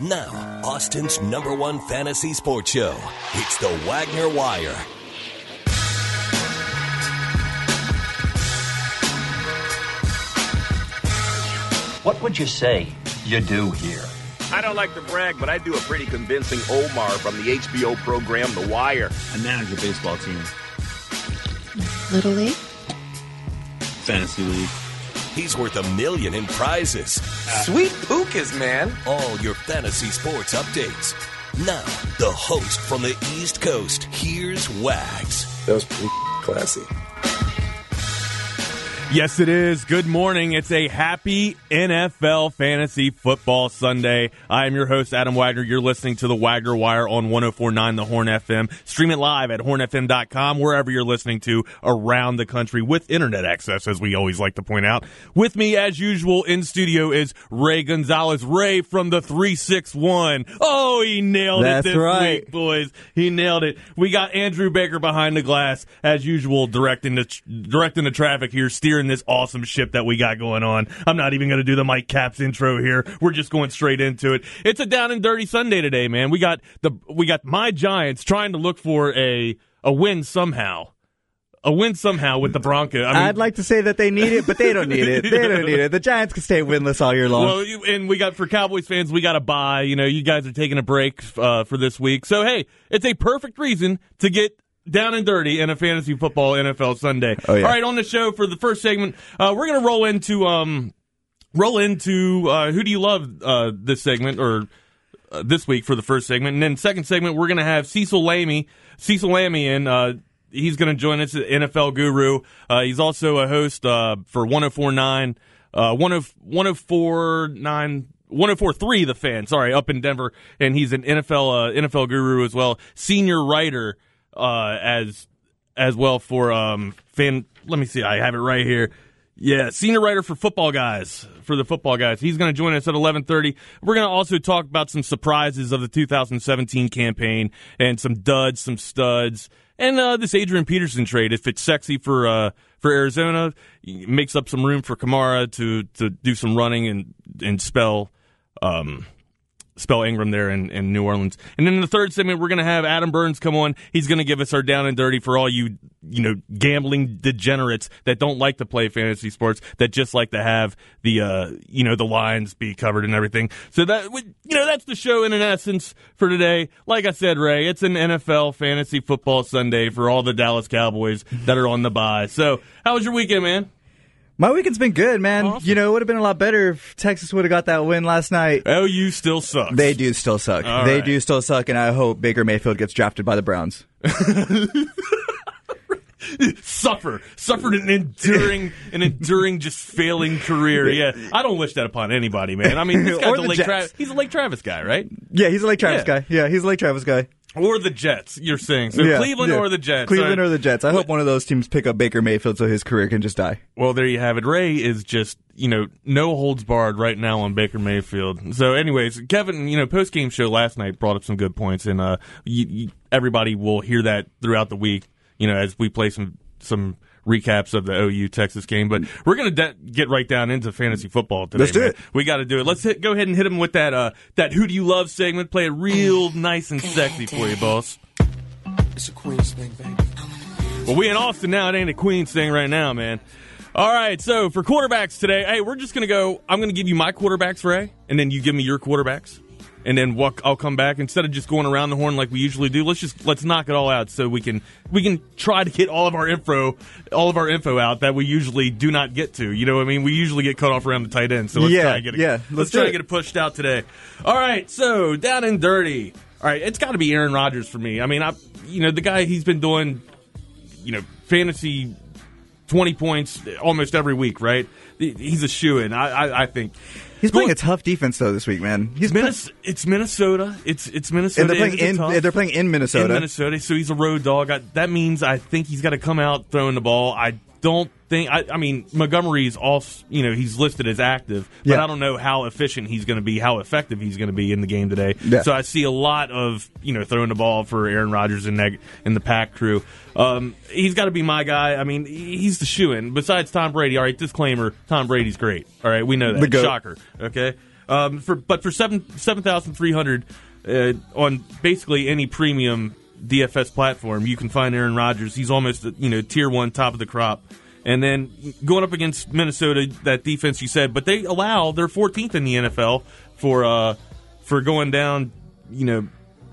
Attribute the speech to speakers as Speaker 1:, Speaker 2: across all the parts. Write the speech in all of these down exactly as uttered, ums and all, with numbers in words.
Speaker 1: Now, Austin's number one fantasy sports show. It's the Wagner Wire.
Speaker 2: What would you say you do here?
Speaker 3: I don't like to brag, but I do a pretty convincing Omar from the H B O program The Wire.
Speaker 4: I manage a baseball team.
Speaker 5: Little League?
Speaker 4: Fantasy League.
Speaker 1: He's worth a million in prizes.
Speaker 6: Sweet pookas, man.
Speaker 1: All your fantasy sports updates. Now, the host from the East Coast, here's Wags.
Speaker 7: That was pretty classy.
Speaker 8: Yes, it is. Good morning. It's a happy N F L Fantasy Football Sunday. I am your host, Adam Wagner. You're listening to the Wagner Wire on one oh four point nine The Horn F M. Stream it live at horn f m dot com, wherever you're listening to around the country with internet access, as we always like to point out. With me, as usual, in studio is Ray Gonzalez. Ray from the three six one. Oh, he nailed
Speaker 9: That's
Speaker 8: it this
Speaker 9: right.
Speaker 8: week, boys. He nailed it. We got Andrew Baker behind the glass, as usual, directing the, directing the traffic here, steering this awesome ship that we got going on. I'm not even going to do the Mike Capps intro here. We're just going straight into it. It's a down and dirty Sunday today, man. We got the we got my Giants trying to look for a a win somehow. A win somehow with the Broncos. I mean,
Speaker 9: I'd like to say that they need it, but they don't need it. They don't need it. The Giants can stay winless all year long.
Speaker 8: Well, you- and we got, for Cowboys fans, we got to buy. You know, you guys are taking a break uh, for this week. So, hey, it's a perfect reason to get down and dirty in a fantasy football N F L Sunday.
Speaker 9: Oh, yeah.
Speaker 8: All right, on the show for the first segment, uh, we're going to roll into um, roll into uh, who do you love uh, this segment or uh, this week for the first segment, and then second segment we're going to have Cecil Lamey, Cecil Lamey in. Uh, he's going to join us, N F L guru. Uh, he's also a host uh, for one oh four point nine, uh, one oh four point nine. one oh four point three The Fan, sorry, up in Denver, and he's an N F L uh, N F L guru as well, senior writer uh, as as well for um fan. Let me see, I have it right here. Yeah, senior writer for Football Guys for the Football Guys. He's going to join us at eleven thirty. We're going to also talk about some surprises of the two thousand seventeen campaign and some duds, some studs, and uh, this Adrian Peterson trade. If it's sexy for uh, for Arizona, it makes up some room for Kamara to to do some running and and spell. Um, Spell Ingram there in, in New Orleans. And then in the third segment, we're going to have Adam Burns come on. He's going to give us our down and dirty for all you, you know, gambling degenerates that don't like to play fantasy sports, that just like to have the, uh, you know, the lines be covered and everything. So that, you know, that's the show in an essence for today. Like I said, Ray, it's an N F L Fantasy Football Sunday for all the Dallas Cowboys that are on the bye. So how was your weekend, man?
Speaker 9: My weekend's been good, man.
Speaker 8: Awesome.
Speaker 9: You know, it would have been a lot better if Texas would have got that win last night.
Speaker 8: O U still sucks.
Speaker 9: They do still suck.
Speaker 8: All
Speaker 9: they
Speaker 8: right.
Speaker 9: do still suck, and I hope Baker Mayfield gets drafted by the Browns.
Speaker 8: Suffer, suffered an enduring, an enduring, just failing career. Yeah, I don't wish that upon anybody, man. I mean, this guy's
Speaker 9: Or
Speaker 8: a
Speaker 9: the
Speaker 8: Lake
Speaker 9: Jets.
Speaker 8: Travis. He's a Lake Travis guy, right?
Speaker 9: Yeah, he's a Lake Travis
Speaker 8: Yeah.
Speaker 9: guy. Yeah, he's a Lake Travis guy.
Speaker 8: Or the Jets. You're saying so?
Speaker 9: Yeah,
Speaker 8: Cleveland
Speaker 9: yeah.
Speaker 8: or the Jets?
Speaker 9: Cleveland
Speaker 8: All
Speaker 9: or
Speaker 8: right.
Speaker 9: the Jets. I hope one of those teams pick up Baker Mayfield so his career can just die.
Speaker 8: Well, there you have it. Ray is just, you know, no holds barred right now on Baker Mayfield. So, anyways, Kevin, you know, post game show last night brought up some good points, and uh, you, you, everybody will hear that throughout the week. You know, as we play some some. recaps of the O U Texas game, but we're going to de- get right down into fantasy football today.
Speaker 9: Let's do
Speaker 8: man.
Speaker 9: it.
Speaker 8: We got to do it. Let's hit, go ahead and hit him with that uh, that Who Do You Love segment. Play it real nice and sexy for you, boss.
Speaker 7: It's a Queens thing, baby.
Speaker 8: Well, we in Austin now. It ain't a Queens thing right now, man. All right, so for quarterbacks today, hey, we're just going to go, I'm going to give you my quarterbacks, Ray, and then you give me your quarterbacks. And then what, I'll come back instead of just going around the horn like we usually do. Let's just let's knock it all out so we can we can try to get all of our info all of our info out that we usually do not get to. You know what I mean? We usually get cut off around the tight end. So let's
Speaker 9: Yeah,
Speaker 8: try to get it.
Speaker 9: yeah,
Speaker 8: let's,
Speaker 9: let's
Speaker 8: try
Speaker 9: do
Speaker 8: to
Speaker 9: it.
Speaker 8: get it pushed out today. All right, so down and dirty. All right, it's got to be Aaron Rodgers for me. I mean, I you know the guy, he's been doing you know fantasy twenty points almost every week, right? He's a shoo-in. I, I I think.
Speaker 9: He's playing a tough defense though this week, man. He's
Speaker 8: Minnes- it's Minnesota. It's it's Minnesota.
Speaker 9: and they're playing
Speaker 8: It's
Speaker 9: in
Speaker 8: tough.
Speaker 9: they're playing in Minnesota.
Speaker 8: In Minnesota, so he's a road dog. I, that means I think he's got to come out throwing the ball. I don't think. I, I mean, Montgomery's off. You know, he's listed as active, but
Speaker 9: Yeah.
Speaker 8: I don't know how efficient he's going to be, how effective he's going to be in the game today.
Speaker 9: Yeah.
Speaker 8: So I see a lot of you know throwing the ball for Aaron Rodgers and that in the pack crew. Um, he's got to be my guy. I mean, he's the shoe-in. Besides Tom Brady, all right. Disclaimer: Tom Brady's great. All right, we know that.
Speaker 9: The GOAT.
Speaker 8: Shocker. Okay. Um, for but for seven seven thousand three hundred uh, on basically any premium D F S platform, you can find Aaron Rodgers. He's almost you know tier one, top of the crop. And then going up against Minnesota, that defense you said, but they allow they're fourteenth in the N F L for uh, for going down, you know,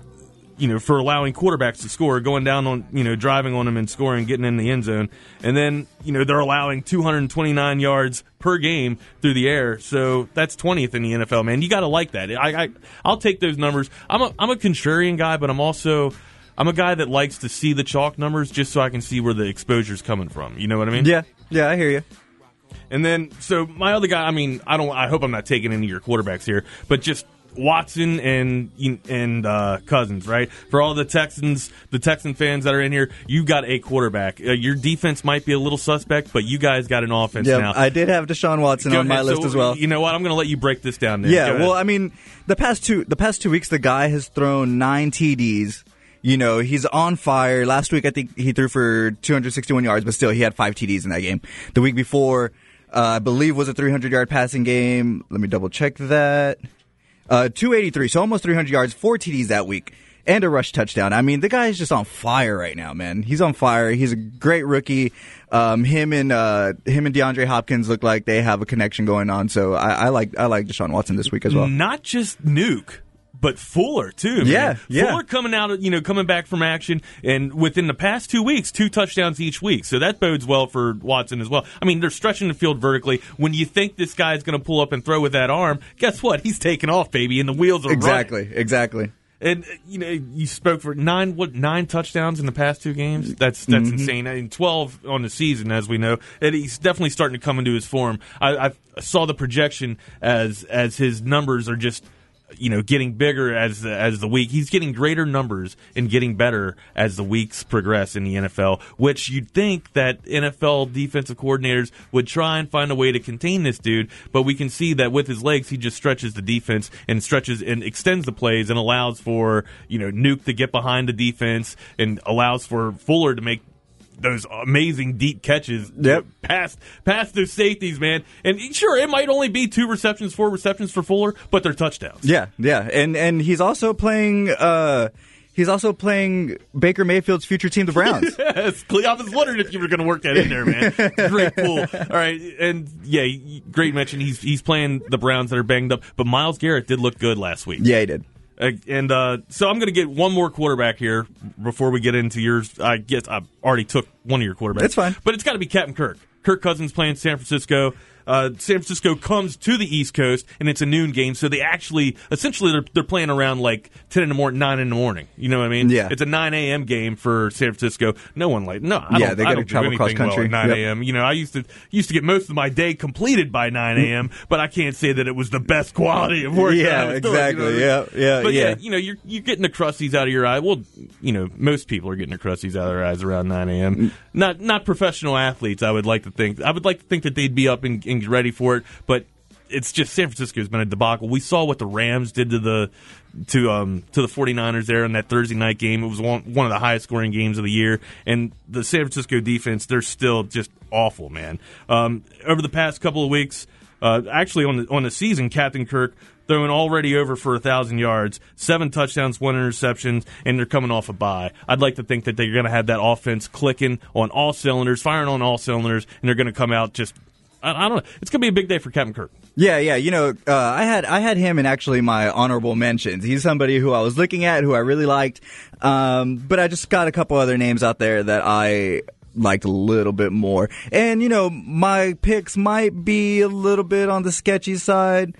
Speaker 8: you know for allowing quarterbacks to score, going down on you know driving on them and scoring, getting in the end zone, and then you know they're allowing two hundred twenty-nine yards per game through the air, so that's twentieth in the N F L. Man, you got to like that. I, I I'll take those numbers. I'm a I'm a contrarian guy, but I'm also I'm a guy that likes to see the chalk numbers just so I can see where the exposure's coming from. You know what I mean?
Speaker 9: Yeah, yeah, I hear you.
Speaker 8: And then, so my other guy, I mean, I don't. I hope I'm not taking any of your quarterbacks here, but just Watson and and uh, Cousins, right? For all the Texans, the Texan fans that are in here, you got a quarterback. Uh, your defense might be a little suspect, but you guys got an offense
Speaker 9: yeah,
Speaker 8: now.
Speaker 9: I did have Deshaun Watson
Speaker 8: Go
Speaker 9: on my
Speaker 8: ahead.
Speaker 9: list
Speaker 8: So,
Speaker 9: as well.
Speaker 8: You know what? I'm going to let you break this down. Then.
Speaker 9: Yeah, well, I mean, the past two the past two weeks, the guy has thrown nine T Ds. You know, he's on fire. Last week, I think he threw for two hundred sixty-one yards, but still, he had five T Ds in that game. The week before, uh, I believe, was a three hundred yard passing game. Let me double check that. Uh, two eighty-three, so almost three hundred yards, four T Ds that week, and a rush touchdown. I mean, the guy is just on fire right now, man. He's on fire. He's a great rookie. Um, him and uh, him and DeAndre Hopkins look like they have a connection going on. So I, I like I like Deshaun Watson this week as well.
Speaker 8: Not just Nuke, but Fuller too. Man.
Speaker 9: Yeah, yeah.
Speaker 8: Fuller coming out, you know, coming back from action, and within the past two weeks, two touchdowns each week. So that bodes well for Watson as well. I mean, they're stretching the field vertically. When you think this guy's going to pull up and throw with that arm, guess what? He's taking off, baby, and the wheels are
Speaker 9: exactly,
Speaker 8: running.
Speaker 9: exactly.
Speaker 8: And you know, you spoke for nine what nine touchdowns in the past two games. That's that's
Speaker 9: Mm-hmm.
Speaker 8: insane. I mean, twelve on the season, as we know. And he's definitely starting to come into his form. I, I saw the projection as as his numbers are just, you know, getting bigger as the, as the week. He's getting greater numbers and getting better as the weeks progress in the N F L, which you'd think that N F L defensive coordinators would try and find a way to contain this dude, but we can see that with his legs, he just stretches the defense and stretches and extends the plays and allows for, you know, Nuke to get behind the defense and allows for Fuller to make those amazing deep catches
Speaker 9: yep.
Speaker 8: past past those safeties, man. And sure, it might only be two receptions, four receptions for Fuller, but they're touchdowns.
Speaker 9: Yeah, yeah, and and he's also playing. Uh, he's also playing Baker Mayfield's future team, the Browns.
Speaker 8: Yes, I was wondering if you were going to work that in there, man. Great pull. All right, and yeah, great mention. He's he's playing the Browns that are banged up, but Myles Garrett did look good last week.
Speaker 9: Yeah, he did.
Speaker 8: Uh, and uh, so I'm going to get one more quarterback here before we get into yours. I guess I already took one of your quarterbacks.
Speaker 9: It's fine.
Speaker 8: But it's got to be Captain Kirk. Kirk Cousins playing San Francisco. Uh, San Francisco comes to the East Coast, and it's a noon game, so they actually, essentially, they're, they're playing around like ten in the morning, nine in the morning. You know what I mean?
Speaker 9: Yeah.
Speaker 8: It's a nine a.m. game for San Francisco. No one like, no, I
Speaker 9: yeah,
Speaker 8: don't,
Speaker 9: they
Speaker 8: I
Speaker 9: got to
Speaker 8: don't do
Speaker 9: travel cross
Speaker 8: anything well
Speaker 9: country.
Speaker 8: at nine
Speaker 9: Yep.
Speaker 8: a.m. You know, I used to used to get most of my day completed by nine a.m., but I can't say that it was the best quality of work. that
Speaker 9: Yeah,
Speaker 8: I was doing,
Speaker 9: exactly.
Speaker 8: you know what I mean?
Speaker 9: Yeah, yeah,
Speaker 8: But yeah,
Speaker 9: yeah.
Speaker 8: you know, you're you're getting the crusties out of your eye. Well, you know, most people are getting the crusties out of their eyes around nine a.m. Not not professional athletes. I would like to think. I would like to think that they'd be up and, and ready for it. But it's just San Francisco's been a debacle. We saw what the Rams did to the to um to the 49ers there in that Thursday night game. It was one one of the highest scoring games of the year. And the San Francisco defense, they're still just awful, man. Um, over the past couple of weeks, uh, actually on the on the season, Captain Kirk throwing already over for a thousand yards, seven touchdowns, one interception, and they're coming off a bye. I'd like to think that they're going to have that offense clicking on all cylinders, firing on all cylinders, and they're going to come out just. I, I don't know. It's going to be a big day for Captain Kirk.
Speaker 9: Yeah, yeah. You know, uh, I had I had him in actually my honorable mentions. He's somebody who I was looking at, who I really liked, um, but I just got a couple other names out there that I liked a little bit more. And, you know, my picks might be a little bit on the sketchy side.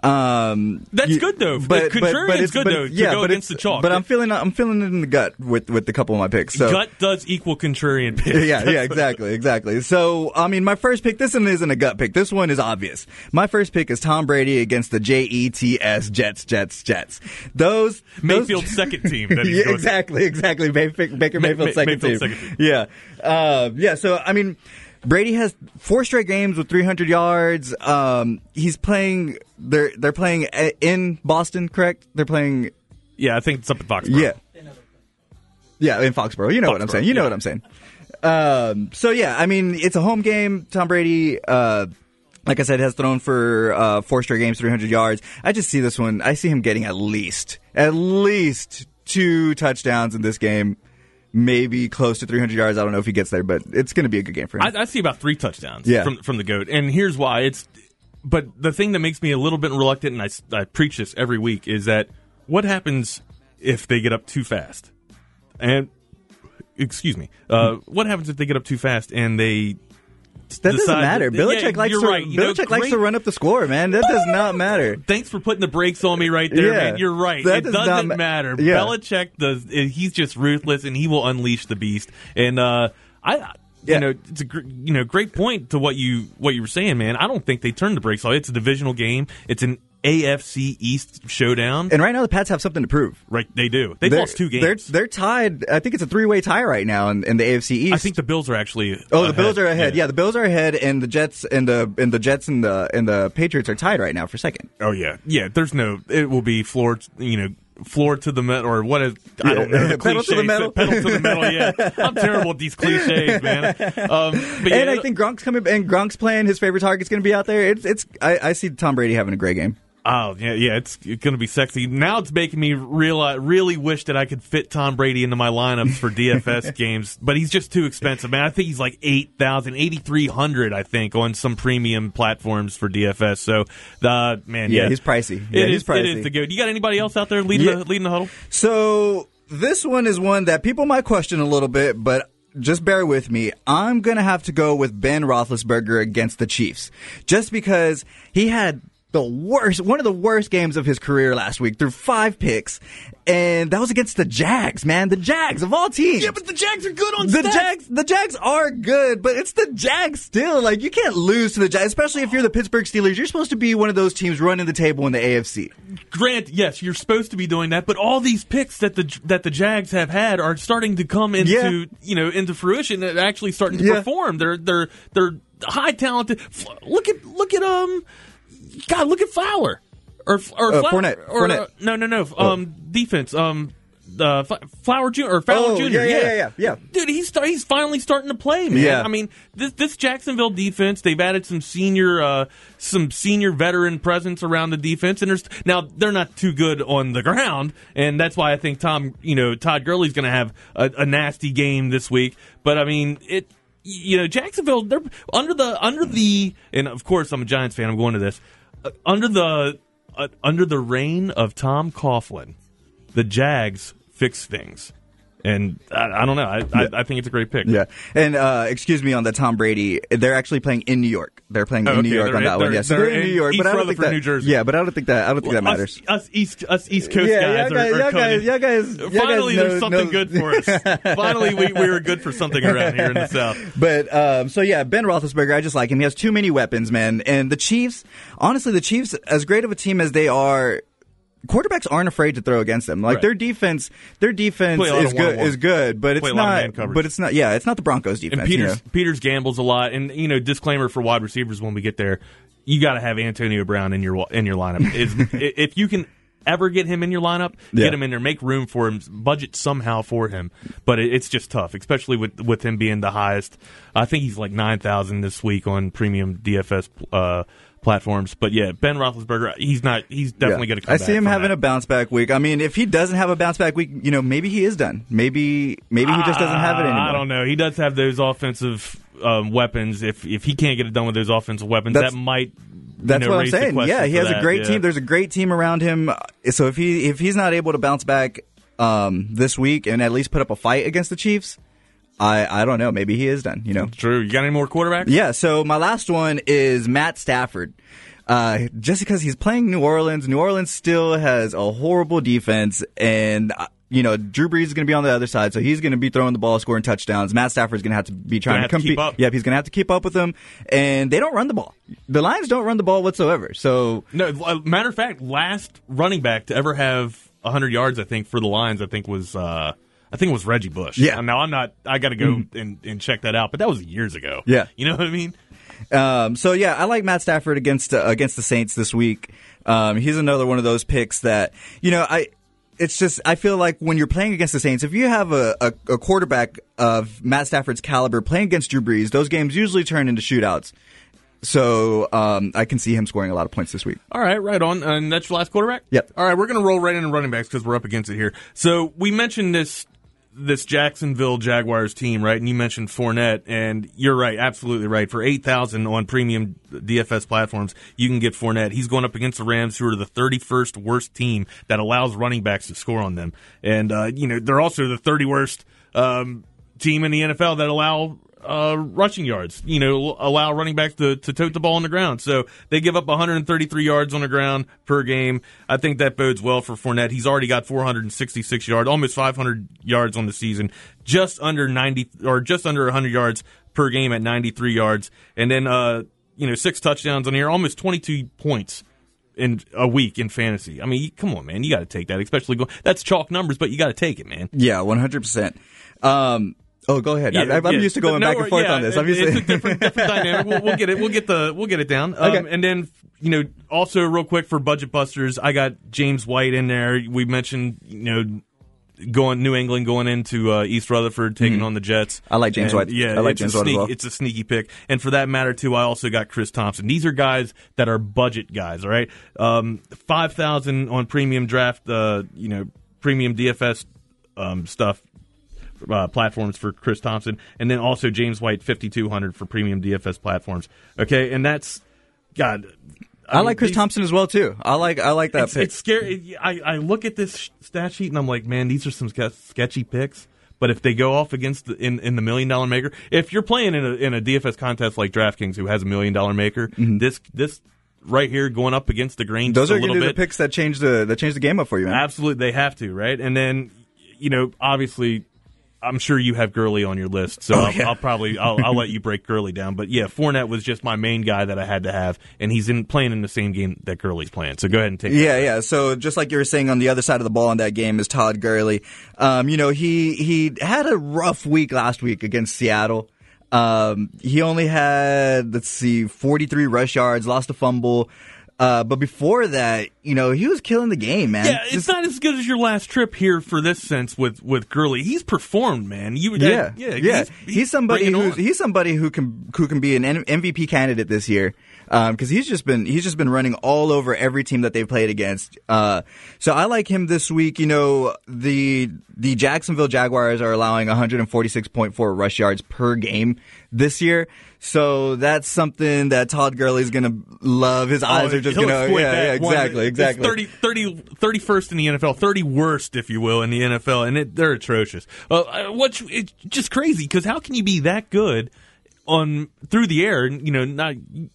Speaker 9: Um,
Speaker 8: That's
Speaker 9: you,
Speaker 8: good though.
Speaker 9: But,
Speaker 8: Contrarian's
Speaker 9: but, but it's
Speaker 8: good
Speaker 9: but,
Speaker 8: though. To
Speaker 9: yeah,
Speaker 8: go
Speaker 9: but
Speaker 8: against the chalk.
Speaker 9: But I'm feeling I'm feeling it in the gut with with a couple of my picks. So.
Speaker 8: Gut does equal contrarian picks.
Speaker 9: Yeah, yeah, exactly, exactly. So, I mean, my first pick, this one isn't a gut pick. This one is obvious. My first pick is Tom Brady against the J E T S Jets, Jets, Jets. Those
Speaker 8: Mayfield's
Speaker 9: those,
Speaker 8: second team. That he's
Speaker 9: yeah,
Speaker 8: going
Speaker 9: exactly, exactly. Baker, Baker
Speaker 8: Ma-
Speaker 9: Mayfield's
Speaker 8: Ma-
Speaker 9: second,
Speaker 8: Mayfield's
Speaker 9: team.
Speaker 8: second team.
Speaker 9: Yeah, uh, yeah. So, I mean, Brady has four straight games with three hundred yards. Um, he's playing. They're they're playing in Boston, correct? They're playing.
Speaker 8: Yeah, I think it's up at Foxborough.
Speaker 9: Yeah. Yeah, in Foxborough. You know Foxborough, what I'm saying. You know
Speaker 8: yeah.
Speaker 9: what I'm saying. Um, so, yeah, I mean, it's a home game. Tom Brady, uh, Like I said, has thrown for uh, four straight games, three hundred yards. I just see this one. I see him getting at least, at least two touchdowns in this game. Maybe close to three hundred yards. I don't know if he gets there, but it's going to be a good game for him.
Speaker 8: I, I see about three touchdowns
Speaker 9: yeah.
Speaker 8: from from the GOAT. And here's why. It's But the thing that makes me a little bit reluctant, and I, I preach this every week, is that what happens if they get up too fast? And, excuse me, uh, what happens if they get up too fast and they...
Speaker 9: That doesn't matter.
Speaker 8: That,
Speaker 9: Belichick,
Speaker 8: yeah,
Speaker 9: likes, to,
Speaker 8: right.
Speaker 9: Belichick
Speaker 8: know,
Speaker 9: likes to run up the score, man. That does not matter.
Speaker 8: Thanks for putting the brakes on me right there,
Speaker 9: yeah,
Speaker 8: man. You're right.
Speaker 9: That
Speaker 8: It
Speaker 9: does
Speaker 8: doesn't
Speaker 9: not ma-
Speaker 8: matter.
Speaker 9: Yeah.
Speaker 8: Belichick does. He's just ruthless, and he will unleash the beast. And uh, I, you
Speaker 9: yeah.
Speaker 8: know, it's a gr- you know great point to what you what you were saying, man. I don't think they turned the brakes on. It's a divisional game. It's an A F C East showdown.
Speaker 9: And right now the Pats have something to prove.
Speaker 8: Right, they do. They've
Speaker 9: They're-
Speaker 8: lost two games.
Speaker 9: They're, they're tied. I think it's a three-way tie right now in, in the A F C East.
Speaker 8: I think the Bills are actually.
Speaker 9: Oh,
Speaker 8: ahead.
Speaker 9: the Bills are ahead. Yeah. yeah, the Bills are ahead, and the Jets and the and the Jets and the and the Patriots are tied right now for second.
Speaker 8: Oh yeah, yeah. There's no. It will be floor. You know. Floor to the metal, or what is, I don't know. The
Speaker 9: Pedal to the metal.
Speaker 8: Pedal to the metal, yeah. I'm terrible at these cliches, man. Um, but yeah,
Speaker 9: and I think Gronk's coming, and Gronk's playing. His favorite target's going to be out there. It's, it's. I, I see Tom Brady having a great game.
Speaker 8: Oh, yeah, yeah, it's going to be sexy. Now it's making me realize, really wish that I could fit Tom Brady into my lineups for D F S games, but he's just too expensive, man. I think he's like eight thousand, eighty-three hundred, I think, on some premium platforms for D F S. So, uh, man, yeah.
Speaker 9: Yeah, he's pricey. Yeah,
Speaker 8: it
Speaker 9: he's
Speaker 8: is,
Speaker 9: pricey.
Speaker 8: It is the good. You got anybody else out there leading,
Speaker 9: Yeah.
Speaker 8: the, leading the huddle?
Speaker 9: So, this one is one that people might question a little bit, but just bear with me. I'm going to have to go with Ben Roethlisberger against the Chiefs, just because he had the worst, one of the worst games of his career last week, threw five picks, and that was against the Jags, man. The Jags of all teams.
Speaker 8: Yeah, but the Jags are good on
Speaker 9: the
Speaker 8: stats.
Speaker 9: Jags. The Jags are good, but it's the Jags still. Like, you can't lose to the Jags, especially if you're the Pittsburgh Steelers. You're supposed to be one of those teams running the table in the A F C.
Speaker 8: Grant, yes, you're supposed to be doing that, but all these picks that the that the Jags have had are starting to come into
Speaker 9: Yeah.
Speaker 8: you know into fruition and actually starting to
Speaker 9: Yeah.
Speaker 8: perform. They're they're they're high talented. Look at look at um. God, look at Fowler or or
Speaker 9: Uh,
Speaker 8: Flower,
Speaker 9: Fournette.
Speaker 8: or
Speaker 9: Fournette.
Speaker 8: Uh, no no no um defense um uh Flower Junior or Fowler
Speaker 9: Oh,
Speaker 8: Junior
Speaker 9: yeah, yeah, yeah, yeah.
Speaker 8: Dude, he's start, he's finally starting to play, man.
Speaker 9: Yeah.
Speaker 8: I mean, this this Jacksonville defense, they've added some senior uh some senior veteran presence around the defense, and there's now they're not too good on the ground, and that's why I think Tom, you know, Todd Gurley's going to have a, a nasty game this week. But I mean, it you know, Jacksonville, they're under the under the and of course I'm a Giants fan, I'm going to this. Uh, under the uh, under the reign of Tom Coughlin, the Jags fix things, and I, I don't know. I, I, I think it's a great pick.
Speaker 9: Yeah, and uh, excuse me on the Tom Brady. They're actually playing in New York. They're playing
Speaker 8: Oh,
Speaker 9: in New
Speaker 8: okay.
Speaker 9: York
Speaker 8: They're
Speaker 9: on
Speaker 8: in-
Speaker 9: that one.
Speaker 8: they're-
Speaker 9: Yes, so
Speaker 8: they're
Speaker 9: they're in
Speaker 8: in
Speaker 9: New York,
Speaker 8: East
Speaker 9: but I don't think
Speaker 8: Rutherford,
Speaker 9: that.
Speaker 8: New Jersey.
Speaker 9: Yeah, but I don't think that. I don't think that
Speaker 8: Well,
Speaker 9: matters.
Speaker 8: Us, us East us East Coast
Speaker 9: Yeah,
Speaker 8: guys
Speaker 9: y'all
Speaker 8: are,
Speaker 9: guys-
Speaker 8: are
Speaker 9: y'all
Speaker 8: coding.
Speaker 9: guys- y'all guys- y'all
Speaker 8: Finally,
Speaker 9: guys
Speaker 8: there's
Speaker 9: know-
Speaker 8: something
Speaker 9: know-
Speaker 8: good for us. Finally, we, we were good for something around here in the South.
Speaker 9: But um, so yeah, Ben Roethlisberger, I just like him. He has too many weapons, man. And the Chiefs, honestly, the Chiefs, as great of a team as they are, quarterbacks aren't afraid to throw against them. Like
Speaker 8: Right.
Speaker 9: their defense, their defense
Speaker 8: Play a lot
Speaker 9: is
Speaker 8: of
Speaker 9: good.
Speaker 8: one-on-one.
Speaker 9: Is good, but it's
Speaker 8: Play a lot of man
Speaker 9: not.
Speaker 8: coverage.
Speaker 9: But it's not. Yeah, it's not the Broncos defense.
Speaker 8: And Peters
Speaker 9: you know?
Speaker 8: Peters gambles a lot, and you know, disclaimer for wide receivers when we get there, you got to have Antonio Brown in your in your lineup. Is if you can ever get him in your lineup,
Speaker 9: Yeah.
Speaker 8: get him in there, make room for him, budget somehow for him. But it, it's just tough, especially with with him being the highest. I think he's like nine thousand this week on premium D F S uh, platforms. But yeah, Ben Roethlisberger, he's not. He's definitely
Speaker 9: Yeah.
Speaker 8: going to come
Speaker 9: I
Speaker 8: back
Speaker 9: see him
Speaker 8: from
Speaker 9: having
Speaker 8: that.
Speaker 9: a bounce back week. I mean, if he doesn't have a bounce back week, you know, maybe he is done. Maybe maybe he just doesn't have it anymore.
Speaker 8: I don't know. He does have those offensive um, weapons. If if he can't get it done with those offensive weapons,
Speaker 9: That's-
Speaker 8: that might.
Speaker 9: That's
Speaker 8: you know,
Speaker 9: what I'm
Speaker 8: raise the
Speaker 9: saying.
Speaker 8: question
Speaker 9: Yeah, he
Speaker 8: for
Speaker 9: has a
Speaker 8: that,
Speaker 9: great
Speaker 8: yeah.
Speaker 9: team. There's a great team around him. So if he if he's not able to bounce back um, this week and at least put up a fight against the Chiefs, I I don't know. Maybe he is done. You know.
Speaker 8: True. You got any more quarterbacks?
Speaker 9: Yeah. So my last one is Matt Stafford. Uh, just because he's playing New Orleans, New Orleans still has a horrible defense, and uh, you know Drew Brees is going to be on the other side, so he's going to be throwing the ball, scoring touchdowns. Matt Stafford's going to have to be trying
Speaker 8: Gonna
Speaker 9: to
Speaker 8: have to
Speaker 9: compete.
Speaker 8: keep up.
Speaker 9: Yep, he's going to have to keep up with them, and they don't run the ball. The Lions don't run the ball whatsoever. So
Speaker 8: No. uh, Matter of fact, last running back to ever have one hundred yards, I think, for the Lions, I think was uh, I think it was Reggie Bush.
Speaker 9: Yeah.
Speaker 8: Now I'm not. I got to go and, and check that out, but that was years ago.
Speaker 9: Yeah.
Speaker 8: You know what I mean?
Speaker 9: Um, so yeah, I like Matt Stafford against uh, against the Saints this week. Um, he's another one of those picks that you know I. It's just I feel like when you're playing against the Saints, if you have a, a, a quarterback of Matt Stafford's caliber playing against Drew Brees, those games usually turn into shootouts. So um, I can see him scoring a lot of points this week.
Speaker 8: All right, right on. And that's your last quarterback?
Speaker 9: Yep.
Speaker 8: All right, we're going to roll right into running backs because we're up against it here. So we mentioned this this Jacksonville Jaguars team, right? And you mentioned Fournette, and you're right, absolutely right. For eight thousand dollars on premium D F S platforms, you can get Fournette. He's going up against the Rams, who are the thirty-first worst team that allows running backs to score on them. And, uh, you know, they're also the thirty worst um, team in the N F L that allow uh, rushing yards, you know, allow running backs to, to tote the ball on the ground. So they give up one hundred thirty-three yards on the ground per game. I think that bodes well for Fournette. He's already got four hundred sixty-six yards, almost five hundred yards on the season, just under ninety or just under one hundred yards per game at ninety-three yards. And then, uh, you know, six touchdowns on here, almost twenty-two points in a week in fantasy. I mean, come on, man. You got to take that, especially go, that's chalk numbers, but you got to take it, man.
Speaker 9: Yeah, one hundred percent. Um, Oh, go ahead. Yeah, I, I'm yeah. used to going no, back and forth
Speaker 8: yeah,
Speaker 9: on this. I'm used
Speaker 8: it's
Speaker 9: to...
Speaker 8: a different, different dynamic. We'll, we'll get it. We'll get the. We'll get it down. Um,
Speaker 9: okay.
Speaker 8: And then, you know, also real quick for budget busters, I got James White in there. We mentioned, you know, going New England going into uh, East Rutherford taking mm. on the Jets.
Speaker 9: I like James
Speaker 8: and,
Speaker 9: White.
Speaker 8: Yeah,
Speaker 9: I like
Speaker 8: it's
Speaker 9: James
Speaker 8: a
Speaker 9: White
Speaker 8: sneak,
Speaker 9: as well.
Speaker 8: It's a sneaky pick. And for that matter, too, I also got Chris Thompson. These are guys that are budget guys. All right, um, five thousand on premium draft. Uh, you know, premium D F S um, stuff. Uh, platforms for Chris Thompson, and then also James White fifty-two hundred for premium D F S platforms. Okay, and that's God. I,
Speaker 9: I mean, like Chris these, Thompson as well too. I like I like that
Speaker 8: it's,
Speaker 9: pick.
Speaker 8: It's scary. I, I look at this stat sheet and I'm like, man, these are some ske- sketchy picks. But if they go off against the, in in the million dollar maker, if you're playing in a in a D F S contest like DraftKings, who has a million dollar maker, mm-hmm. this this. right here going up against the grain.
Speaker 9: Those
Speaker 8: just
Speaker 9: are
Speaker 8: a little
Speaker 9: going to be
Speaker 8: bit.
Speaker 9: the picks that change the that change the game up for you, man.
Speaker 8: Absolutely, they have to, right? And then, you know, obviously, I'm sure you have Gurley on your list, so
Speaker 9: oh,
Speaker 8: I'll,
Speaker 9: yeah.
Speaker 8: I'll probably I'll, I'll let you break Gurley down. But yeah, Fournette was just my main guy that I had to have, and he's in playing in the same game that Gurley's playing. So go ahead and take.
Speaker 9: Yeah,
Speaker 8: that.
Speaker 9: yeah. So just like you were saying, on the other side of the ball in that game is Todd Gurley. Um, you know, he he had a rough week last week against Seattle. Um, he only had let's see, forty-three rush yards, lost a fumble. Uh, but before that, you know, he was killing the game, man.
Speaker 8: Yeah, it's
Speaker 9: Just,
Speaker 8: not as good as your last trip here for this sense with, with Gurley. He's performed, man. You,
Speaker 9: yeah,
Speaker 8: yeah,
Speaker 9: yeah.
Speaker 8: He's,
Speaker 9: he's,
Speaker 8: he's
Speaker 9: somebody who's,
Speaker 8: on.
Speaker 9: he's somebody who can who can be an M V P candidate this year. Um, cause he's just been, he's just been running all over every team that they've played against. Uh, so I like him this week. You know, the, the Jacksonville Jaguars are allowing one forty-six point four rush yards per game this year. So that's something that Todd Gurley's going to love. His eyes
Speaker 8: oh,
Speaker 9: are just going to, yeah, yeah, exactly,
Speaker 8: One,
Speaker 9: exactly.
Speaker 8: thirty, thirty, thirty-first in the N F L, thirty worst, if you will, in the N F L, and it, they're atrocious. Uh, what's it's just crazy, because how can you be that good on through the air, you know, not,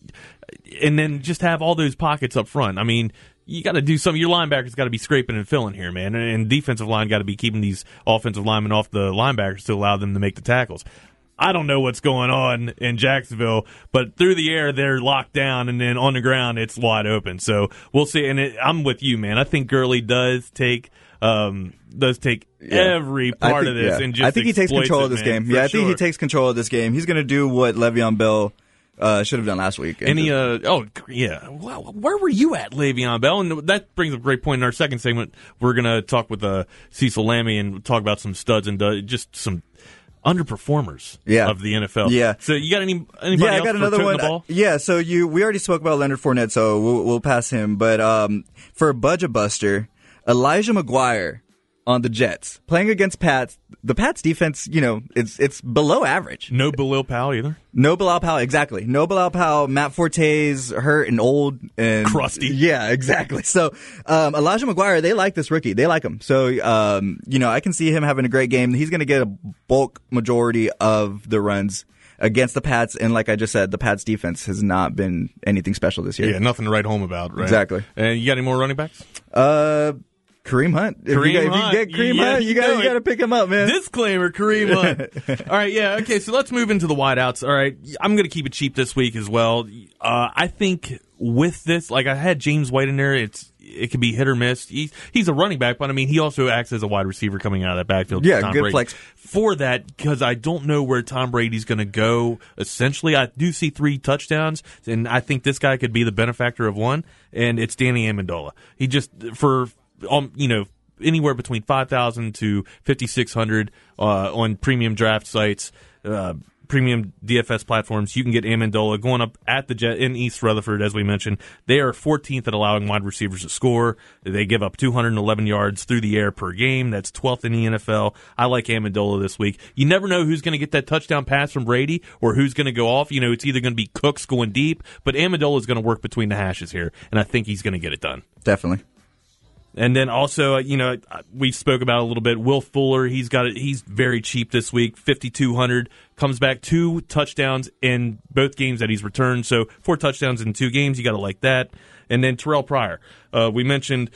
Speaker 8: and then just have all those pockets up front? I mean, you got to do something. Your linebackers got to be scraping and filling here, man, and defensive line got to be keeping these offensive linemen off the linebackers to allow them to make the tackles. I don't know what's going on in Jacksonville, but through the air they're locked down, and then on the ground it's wide open. So we'll see. And it, I'm with you, man. I think Gurley does take um, does take yeah. every part
Speaker 9: think,
Speaker 8: of this,
Speaker 9: yeah.
Speaker 8: and just
Speaker 9: I think he takes control
Speaker 8: it,
Speaker 9: of this
Speaker 8: man,
Speaker 9: game. Yeah, I
Speaker 8: sure.
Speaker 9: think he takes control of this game. He's going to do what Le'Veon Bell uh, should have done last week.
Speaker 8: Any uh oh yeah, wow, where were you at, Le'Veon Bell? And that brings up a great point. In our second segment, we're going to talk with uh, Cecil Lammey and talk about some studs and uh, just some underperformers
Speaker 9: yeah.
Speaker 8: of the N F L.
Speaker 9: Yeah.
Speaker 8: So you got any anybody
Speaker 9: yeah, I
Speaker 8: else
Speaker 9: got
Speaker 8: for
Speaker 9: another
Speaker 8: toting
Speaker 9: one.
Speaker 8: the ball?
Speaker 9: Yeah, so you we already spoke about Leonard Fournette, so we'll, we'll pass him. But um, for a budget buster, Elijah McGuire on the Jets playing against Pats. The Pats defense, you know, it's it's below average.
Speaker 8: No Bilal Powell either.
Speaker 9: No Bilal Powell, exactly. No Bilal Powell. Matt Forte's hurt and old and
Speaker 8: crusty.
Speaker 9: Yeah, exactly. So um, Elijah McGuire, they like this rookie. They like him. So um, you know, I can see him having a great game. He's going to get a bulk majority of the runs against the Pats, and like I just said, the Pats defense has not been anything special this year.
Speaker 8: Yeah, nothing to write home about. Right?
Speaker 9: Exactly.
Speaker 8: And you got any more running backs?
Speaker 9: Uh. Kareem Hunt. If,
Speaker 8: Kareem
Speaker 9: you, got,
Speaker 8: Hunt.
Speaker 9: if you get Kareem
Speaker 8: yeah,
Speaker 9: Hunt, you, you got you got to pick him up, man.
Speaker 8: Disclaimer: Kareem Hunt. All right, yeah, okay. So let's move into the wideouts. All right, I'm going to keep it cheap this week as well. Uh, I think with this, like I had James White in there. It's it can be hit or miss. He's he's a running back, but I mean he also acts as a wide receiver coming out of that backfield.
Speaker 9: Yeah,
Speaker 8: Tom
Speaker 9: good
Speaker 8: Brady.
Speaker 9: flex
Speaker 8: for that, because I don't know where Tom Brady's going to go. Essentially, I do see three touchdowns, and I think this guy could be the benefactor of one. And it's Danny Amendola. He just for um you know. anywhere between five thousand to fifty-six hundred uh, on premium draft sites, uh, premium D F S platforms, you can get Amendola going up at the Jet in East Rutherford, as we mentioned. They are fourteenth at allowing wide receivers to score. They give up two hundred eleven yards through the air per game. That's twelfth in the N F L. I like Amendola this week. You never know who's going to get that touchdown pass from Brady or who's going to go off. You know, it's either going to be Cooks going deep, but Amendola is going to work between the hashes here, and I think he's going to get it done.
Speaker 9: Definitely.
Speaker 8: And then also, you know, we spoke about it a little bit. Will Fuller, he's got it. He's very cheap this week, fifty-two hundred. Comes back two touchdowns in both games that he's returned. So four touchdowns in two games. You got to like that. And then Terrell Pryor, uh, we mentioned.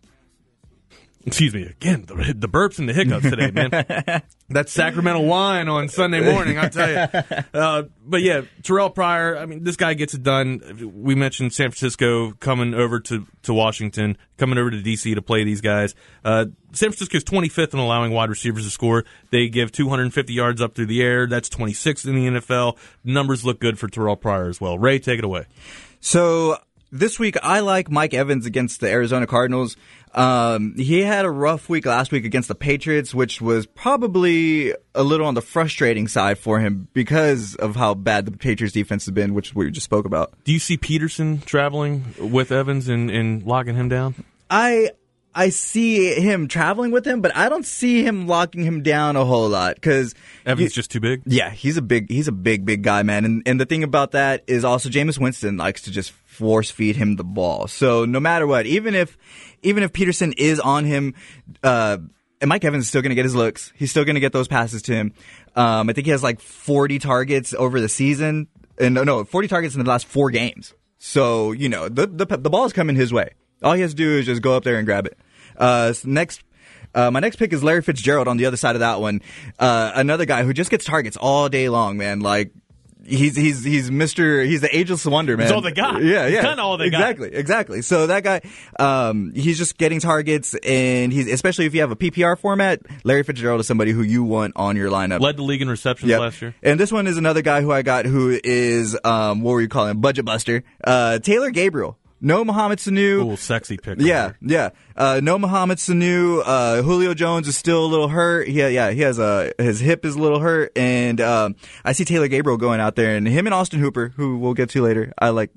Speaker 8: Excuse me again. The, the burps and the hiccups today, man. That Sacramento wine on Sunday morning, I tell you. Uh, but yeah, Terrell Pryor. I mean, this guy gets it done. We mentioned San Francisco coming over to, to Washington, coming over to D C to play these guys. Uh, San Francisco's twenty-fifth in allowing wide receivers to score. They give two hundred fifty yards up through the air. That's twenty-sixth in the N F L. Numbers look good for Terrell Pryor as well. Ray, take it away.
Speaker 9: So this week, I like Mike Evans against the Arizona Cardinals. Um, he had a rough week last week against the Patriots, which was probably a little on the frustrating side for him because of how bad the Patriots defense has been, which we just spoke about.
Speaker 8: Do you see Peterson traveling with Evans and, and locking him down?
Speaker 9: I I see him traveling with him, but I don't see him locking him down a whole lot because
Speaker 8: Evans just too big.
Speaker 9: Yeah, he's a big he's a big big guy, man. And and the thing about that is also Jameis Winston likes to just force feed him the ball. So no matter what, even if even if Peterson is on him, uh, and Mike Evans is still going to get his looks. He's still going to get those passes to him. Um, I think he has like forty targets over the season, and no, no, forty targets in the last four games. So you know the the the ball is coming his way. All he has to do is just go up there and grab it. Uh, next, uh, my next pick is Larry Fitzgerald on the other side of that one. Uh, another guy who just gets targets all day long, man. Like, he's, he's, he's Mister He's the ageless wonder, man.
Speaker 8: He's all they got.
Speaker 9: Yeah, yeah.
Speaker 8: Kind of all they
Speaker 9: exactly,
Speaker 8: got.
Speaker 9: Exactly, exactly. So that guy, um, he's just getting targets, and he's, especially if you have a P P R format, Larry Fitzgerald is somebody who you want on your lineup.
Speaker 8: Led the league in receptions
Speaker 9: yep.
Speaker 8: last year.
Speaker 9: And this one is another guy who I got who is, um, what were you calling him? Budget buster. Uh, Taylor Gabriel. No Mohamed Sanu.
Speaker 8: Ooh, sexy pick.
Speaker 9: Yeah,
Speaker 8: right
Speaker 9: yeah. Uh, no Mohamed Sanu. Uh, Julio Jones is still a little hurt. Yeah, yeah. He has a his hip is a little hurt, and um, I see Taylor Gabriel going out there, and him and Austin Hooper, who we'll get to later. I like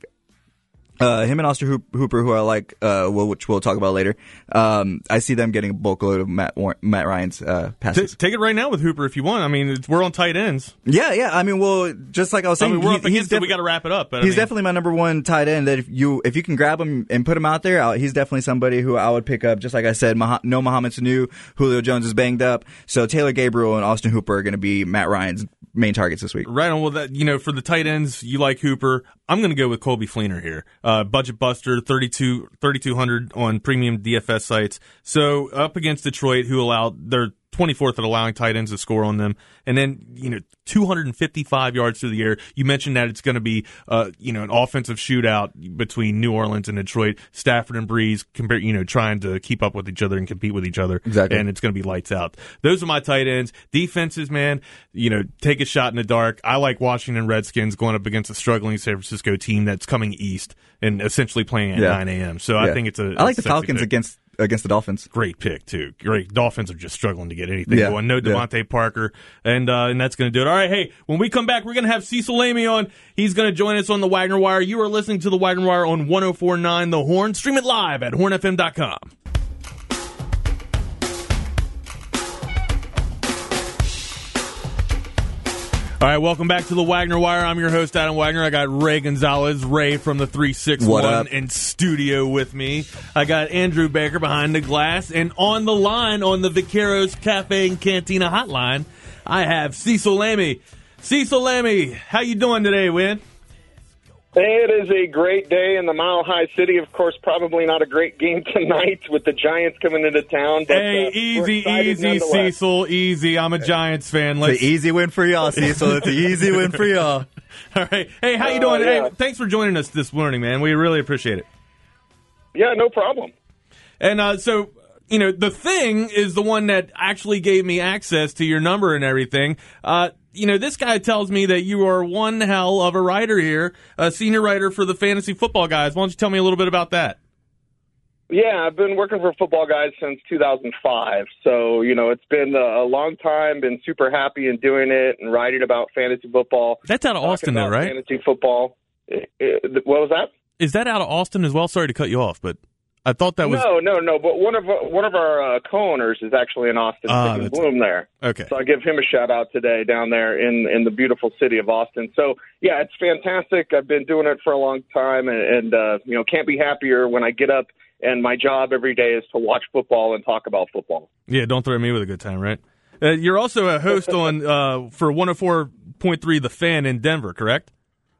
Speaker 9: uh, him and Austin Hooper, who I like, uh, which we'll talk about later. Um, I see them getting a bulk load of Matt War- Matt Ryan's uh, passes.
Speaker 8: T- take it right now with Hooper if you want. I mean, it's, we're on tight ends.
Speaker 9: Yeah, yeah. I mean, well, just like I was saying,
Speaker 8: I mean, we're
Speaker 9: he,
Speaker 8: up against
Speaker 9: def-
Speaker 8: it. We got to wrap it up. But
Speaker 9: he's
Speaker 8: I mean,
Speaker 9: definitely my number one tight end. That if you if you can grab him and put him out there, I'll, he's definitely somebody who I would pick up. Just like I said, Mah- no Mohamed Sanu, Julio Jones is banged up, so Taylor Gabriel and Austin Hooper are going to be Matt Ryan's main targets this week.
Speaker 8: Right on. Well, that you know, for the tight ends, you like Hooper. I'm going to go with Colby Fleener here. Uh, budget buster, thirty-two hundred on premium D F S sites. So up against Detroit, who allowed their twenty-fourth at allowing tight ends to score on them. And then, you know, two hundred fifty-five yards through the air. You mentioned that it's going to be, uh, you know, an offensive shootout between New Orleans and Detroit. Stafford and Breeze, compare, you know, trying to keep up with each other and compete with each other.
Speaker 9: Exactly.
Speaker 8: And it's going to be lights out. Those are my tight ends. Defenses, man, you know, take a shot in the dark. I like Washington Redskins going up against a struggling San Francisco team that's coming east and essentially playing at
Speaker 9: yeah.
Speaker 8: nine a.m. So
Speaker 9: yeah.
Speaker 8: I think it's a
Speaker 9: I like
Speaker 8: a
Speaker 9: the Falcons
Speaker 8: pick.
Speaker 9: against against the Dolphins.
Speaker 8: Great pick, too. Great. Dolphins are just struggling to get anything
Speaker 9: yeah.
Speaker 8: going. No Devontae yeah. Parker, and uh, and that's going to do it. All right, hey, when we come back, we're going to have Cecil Lamey on. He's going to join us on the Wagner Wire. You are listening to the Wagner Wire on one oh four point nine The Horn. Stream it live at horn f m dot com. All right, welcome back to the Wagner Wire. I'm your host, Adam Wagner. I got Ray Gonzalez, Ray from the three six one in studio with me. I got Andrew Baker behind the glass. And on the line, on the Vaqueros Cafe and Cantina hotline, I have Cecil Lamey. Cecil Lamey, how you doing today, Win?
Speaker 10: It is a great day in the Mile High City. Of course, probably not a great game tonight with the Giants coming into town. But,
Speaker 8: hey,
Speaker 10: uh,
Speaker 8: easy, easy, Cecil, easy. I'm a Giants fan. Let's...
Speaker 9: It's an easy win for y'all, Cecil. It's an easy win for y'all.
Speaker 8: All right. Hey, how you doing? Uh, yeah. Hey, thanks for joining us this morning, man. We really appreciate it.
Speaker 10: Yeah, no problem.
Speaker 8: And uh, so, you know, the thing is the one that actually gave me access to your number and everything. Uh, you know, this guy tells me that you are one hell of a writer here, a senior writer for the Fantasy Football Guys. Why don't you tell me a little bit about that?
Speaker 10: Yeah, I've been working for Football Guys since two thousand five. So, you know, it's been a long time, been super happy in doing it and writing about fantasy football.
Speaker 8: That's out of Austin, though, right?
Speaker 10: Fantasy football. It, it, what was that?
Speaker 8: Is that out of Austin as well? Sorry to cut you off, but I thought that was...
Speaker 10: No, no, no. But one of one of our uh, co-owners is actually in Austin,
Speaker 8: ah,
Speaker 10: in Bloom there.
Speaker 8: Okay.
Speaker 10: So I give him a shout-out today down there in, in the beautiful city of Austin. So, yeah, it's fantastic. I've been doing it for a long time, and, and uh, you know, can't be happier when I get up, and my job every day is to watch football and talk about football.
Speaker 8: Yeah, don't throw me with a good time, right? Uh, you're also a host on uh, for one oh four point three The Fan in Denver, correct?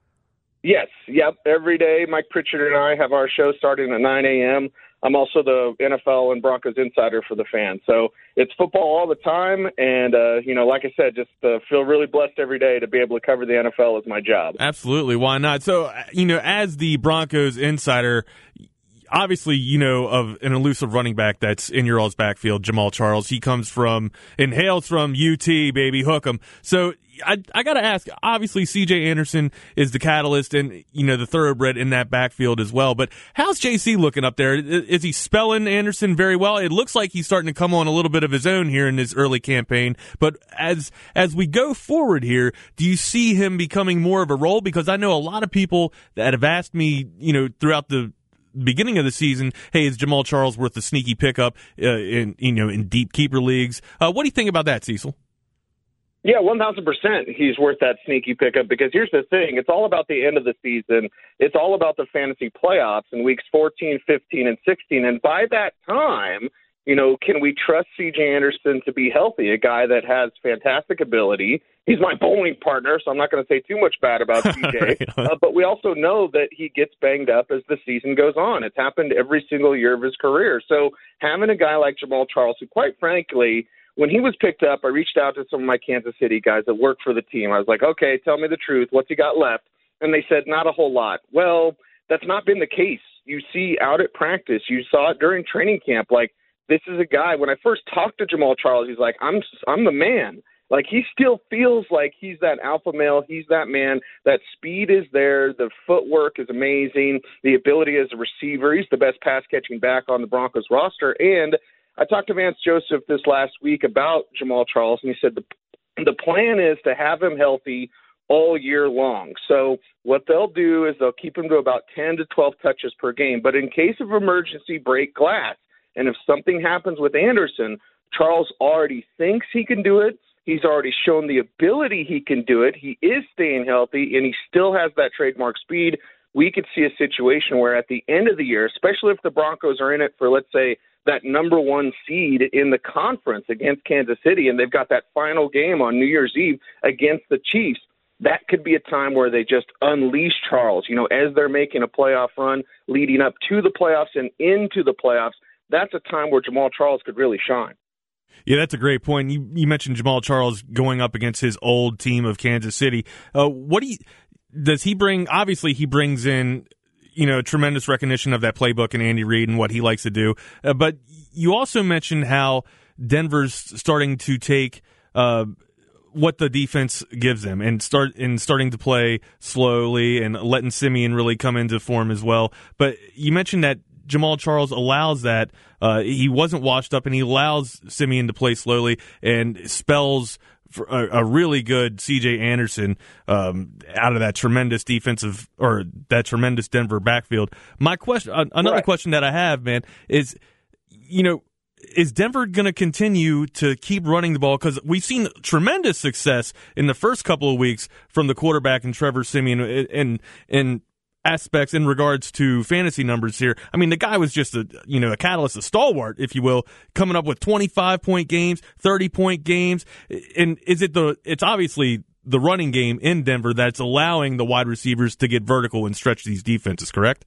Speaker 10: Yes, yep. Every day, Mike Pritchard and I have our show starting at nine a.m. I'm also the N F L and Broncos insider for The Fan. So it's football all the time. And, uh, you know, like I said, just uh, feel really blessed every day to be able to cover the N F L as my job.
Speaker 8: Absolutely. Why not? So, you know, as the Broncos insider, obviously, you know of an elusive running back that's in your all's backfield, Jamaal Charles. He comes from and hails from U T, baby, hook 'em. So I, I got to ask, obviously C J Anderson is the catalyst and, you know, the thoroughbred in that backfield as well. But how's J C looking up there? Is he spelling Anderson very well? It looks like he's starting to come on a little bit of his own here in his early campaign. But as as we go forward here, do you see him becoming more of a role? Because I know a lot of people that have asked me, you know, throughout the beginning of the season, hey, is Jamaal Charles worth a sneaky pickup uh, in, you know, in deep keeper leagues? Uh, what do you think about that, Cecil?
Speaker 10: Yeah, one thousand percent he's worth that sneaky pickup because here's the thing. It's all about the end of the season. It's all about the fantasy playoffs in weeks fourteen, fifteen, and sixteen. And by that time, you know, can we trust C J Anderson to be healthy, a guy that has fantastic ability? He's my bowling partner, so I'm not going to say too much bad about C J. uh, but we also know that he gets banged up as the season goes on. It's happened every single year of his career. So having a guy like Jamaal Charles, who quite frankly, when he was picked up, I reached out to some of my Kansas City guys that work for the team. I was like, okay, tell me the truth. What's he got left? And they said, not a whole lot. Well, that's not been the case. You see out at practice. You saw it during training camp. Like, this is a guy, when I first talked to Jamaal Charles, he's like, I'm I'm the man. Like, he still feels like he's that alpha male. He's that man. That speed is there. The footwork is amazing. The ability as a receiver. He's the best pass-catching back on the Broncos roster. And I talked to Vance Joseph this last week about Jamaal Charles, and he said the the plan is to have him healthy all year long. So what they'll do is they'll keep him to about ten to twelve touches per game. But in case of emergency, break glass. And if something happens with Anderson, Charles already thinks he can do it. He's already shown the ability he can do it. He is staying healthy, and he still has that trademark speed. We could see a situation where at the end of the year, especially if the Broncos are in it for, let's say, that number one seed in the conference against Kansas City, and they've got that final game on New Year's Eve against the Chiefs, that could be a time where they just unleash Charles. You know, as they're making a playoff run leading up to the playoffs and into the playoffs, that's a time where Jamaal Charles could really shine.
Speaker 8: Yeah, that's a great point. You, you mentioned Jamaal Charles going up against his old team of Kansas City. Uh, what do you, does he bring? Obviously, he brings in, you know, tremendous recognition of that playbook and Andy Reid and what he likes to do. Uh, but you also mentioned how Denver's starting to take uh, what the defense gives them and start and starting to play slowly and letting Simeon really come into form as well. But you mentioned that Jamaal Charles allows that. Uh, he wasn't washed up, and he allows Simeon to play slowly and spells for a, a really good C J Anderson um, out of that tremendous defensive or that tremendous Denver backfield. My question, uh, another right. question that I have, man, is, you know, is Denver going to continue to keep running the ball? Because we've seen tremendous success in the first couple of weeks from the quarterback and Trevor Simeon, and and aspects in regards to fantasy numbers here. I mean, the guy was just a, you know, a catalyst, a stalwart, if you will, coming up with twenty-five point games, thirty point games. And is it the, it's obviously the running game in Denver that's allowing the wide receivers to get vertical and stretch these defenses, correct?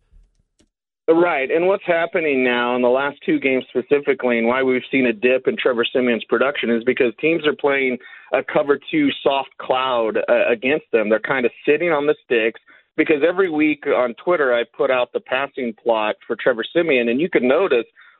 Speaker 10: Right. And what's happening now in the last two games specifically, and why we've seen a dip in Trevor Simeon's production, is because teams are playing a cover two soft cloud uh, against them. They're kind of sitting on the sticks. Because every week on Twitter, I put out the passing plot for Trevor Simeon, and you can notice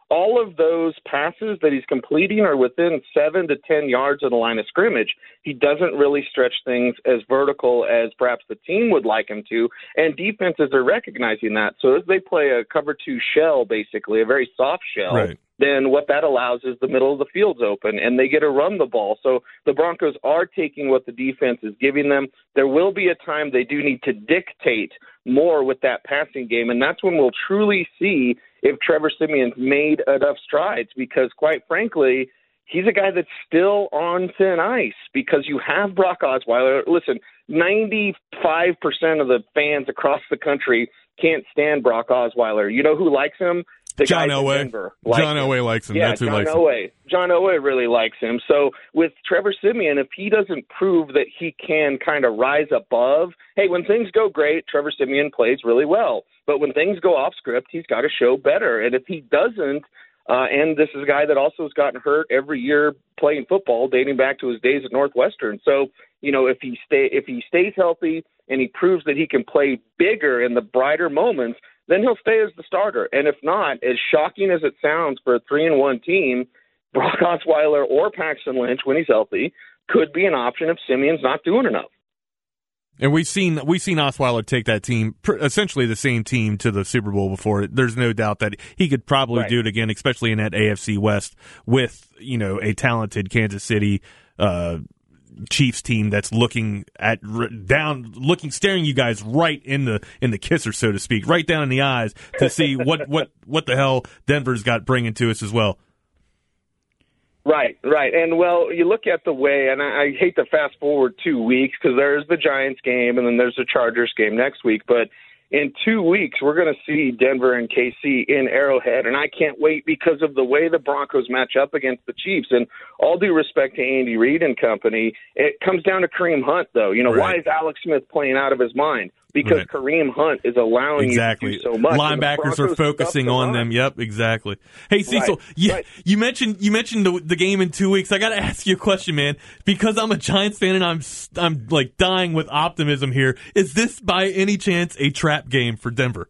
Speaker 10: all of those passes that he's completing are within seven to ten yards of the line of scrimmage. He doesn't really stretch things as vertical as perhaps the team would like him to, and defenses are recognizing that. So as they play a cover two shell, basically, a very soft shell,
Speaker 8: right,
Speaker 10: then what that allows is the middle of the field's open, and they get to run the ball. So the Broncos are taking what the defense is giving them. There will be a time they do need to dictate more with that passing game, and that's when we'll truly see if Trevor Siemian's made enough strides, because quite frankly, he's a guy that's still on thin ice because you have Brock Osweiler. Listen, ninety-five percent of the fans across the country can't stand Brock Osweiler. You know who likes him? The
Speaker 8: John
Speaker 10: guys in
Speaker 8: Elway.
Speaker 10: Denver like
Speaker 8: John
Speaker 10: him.
Speaker 8: Elway likes him.
Speaker 10: Yeah,
Speaker 8: That's who
Speaker 10: John
Speaker 8: likes him.
Speaker 10: Elway. John Elway really likes him. So with Trevor Siemian, if he doesn't prove that he can kind of rise above, hey, when things go great, Trevor Siemian plays really well. But when things go off script, he's got to show better. And if he doesn't, uh, and this is a guy that also has gotten hurt every year playing football, dating back to his days at Northwestern. So, you know, if he stay if he stays healthy and he proves that he can play bigger in the brighter moments, then he'll stay as the starter. And if not, as shocking as it sounds for a three and one team, Brock Osweiler or Paxton Lynch, when he's healthy, could be an option if Simeon's not doing enough.
Speaker 8: And we've seen we've seen Osweiler take that team, essentially the same team, to the Super Bowl before. There's no doubt that he could probably
Speaker 10: right.
Speaker 8: do it again, especially in that A F C West with, you know, a talented Kansas City uh, Chiefs team that's looking at down, looking, staring you guys right in the in the kisser, so to speak, right down in the eyes to see what what what the hell Denver's got bringing to us as well.
Speaker 10: Right, right. And, well, you look at the way, and I, I hate to fast forward two weeks because there's the Giants game and then there's the Chargers game next week, but in two weeks we're going to see Denver and K C in Arrowhead, and I can't wait because of the way the Broncos match up against the Chiefs. And all due respect to Andy Reid and company, it comes down to Kareem Hunt, though. You know,
Speaker 8: right.
Speaker 10: Why is Alex Smith playing out of his mind? Because right. Kareem Hunt is allowing
Speaker 8: exactly.
Speaker 10: you to do so much.
Speaker 8: Linebackers are focusing on them. Yep, exactly. Hey, Cecil,
Speaker 10: right.
Speaker 8: you,
Speaker 10: Right.
Speaker 8: you mentioned you mentioned the, the game in two weeks. I got to ask you a question, man, because I'm a Giants fan and I'm I'm like dying with optimism here. Is this by any chance a trap game for Denver?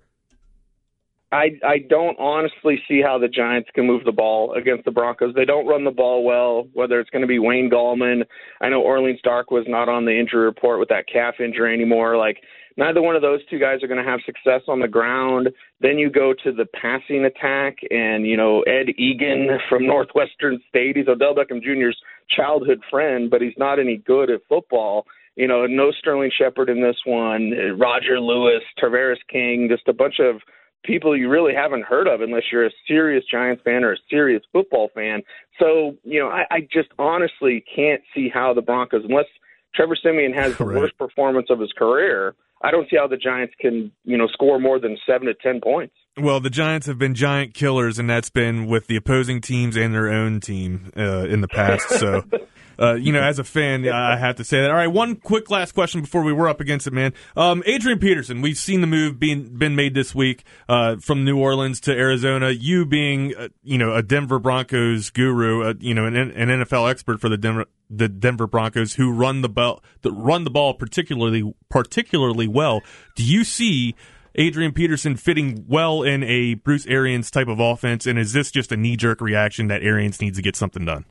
Speaker 10: I, I don't honestly see how the Giants can move the ball against the Broncos. They don't run the ball well, whether it's going to be Wayne Gallman. I know Orleans Dark was not on the injury report with that calf injury anymore. Like, neither one of those two guys are going to have success on the ground. Then you go to the passing attack, and, you know, Ed Egan from Northwestern State, he's Odell Beckham Junior's childhood friend, but he's not any good at football. You know, no Sterling Shepard in this one, Roger Lewis, Tavares King, just a bunch of people you really haven't heard of unless you're a serious Giants fan or a serious football fan. So, you know, I, I just honestly can't see how the Broncos, unless Trevor Siemian has the
Speaker 8: right.
Speaker 10: worst performance of his career, I don't see how the Giants can, you know, score more than seven to ten points.
Speaker 8: Well, the Giants have been giant killers, and that's been with the opposing teams and their own team uh, in the past. So, uh, you know, as a fan, I have to say that. All right, one quick last question before we were up against it, man. Um, Adrian Peterson, we've seen the move being been made this week uh, from New Orleans to Arizona. You being, uh, you know, a Denver Broncos guru, uh, you know, an, an N F L expert for the Denver the Denver Broncos, who run the ball, that run the ball particularly particularly well. Do you see Adrian Peterson fitting well in a Bruce Arians type of offense, and is this just a knee-jerk reaction that Arians needs to get something done?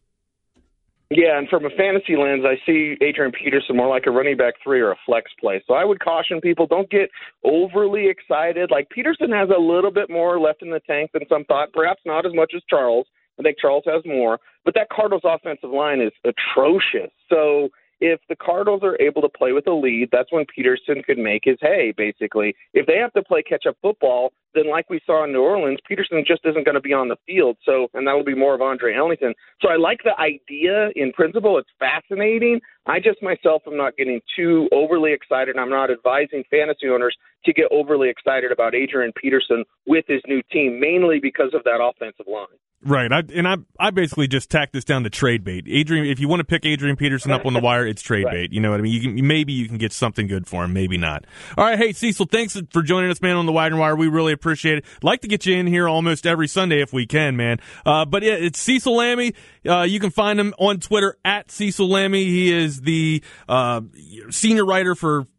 Speaker 10: Yeah, and from a fantasy lens, I see Adrian Peterson more like a running back three or a flex play. So I would caution people, don't get overly excited. Like, Peterson has a little bit more left in the tank than some thought, perhaps not as much as Charles. I think Charles has more. But that Cardinals offensive line is atrocious. So if the Cardinals are able to play with a lead, that's when Peterson could make his hay, basically. If they have to play catch-up football, then like we saw in New Orleans, Peterson just isn't going to be on the field, so and that'll be more of Andre Ellington. So I like the idea in principle. It's fascinating. I just myself am not getting too overly excited, and I'm not advising fantasy owners to get overly excited about Adrian Peterson with his new team, mainly because of that offensive line.
Speaker 8: Right, I, and I I basically just tacked this down to trade bait. Adrian, if you want to pick Adrian Peterson up on the wire, it's trade
Speaker 10: right.
Speaker 8: bait. You know what I mean? You can, maybe you can get something good for him, maybe not. All right, hey Cecil, thanks for joining us, man, on the Wire and Wire. We really appreciate it. Like to get you in here almost every Sunday if we can, man. Uh, but yeah, it's Cecil Lammey. Uh, you can find him on Twitter at Cecil Lammey. He is the uh, senior writer for